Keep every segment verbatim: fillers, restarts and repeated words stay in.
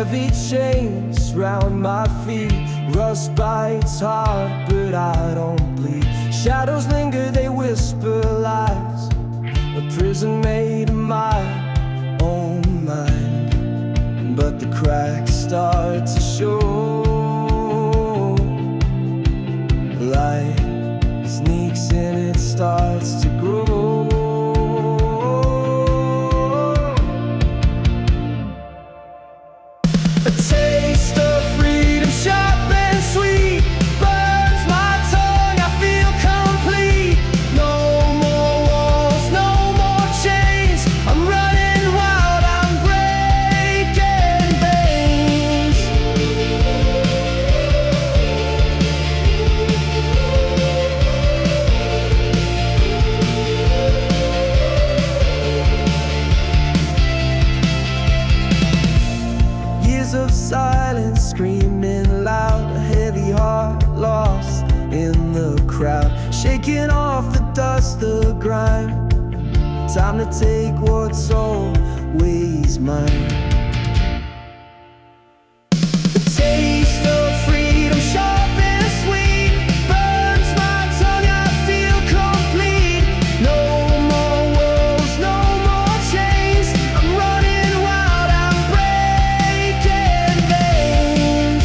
heavy chains round my feet. Rust bites hard, but I don't bleed. Shadows linger, they whisper lies. A prison made of my own mind. But the cracks start to show. Light sneaks in, it starts to grow. A taste of freedom, sharp and sweet, burns my tongue, I feel complete. No more walls, no more chains, I'm running wild, I'm breaking veins. Years of silence, screaming loud, a heavy heart lost in the crowd, shaking off the dust, the grime. Time to take what's always mine. The taste of freedom, sharp and sweet, burns my tongue, I feel complete. No more walls, no more chains, I'm running wild, I'm breaking veins.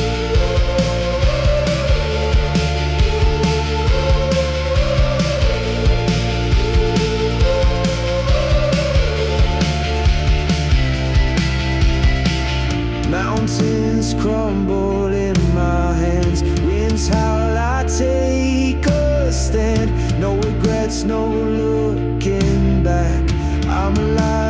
Mountains crumble in my hands, winds howl, I take a stand. No regrets, no looking back, I'm alive.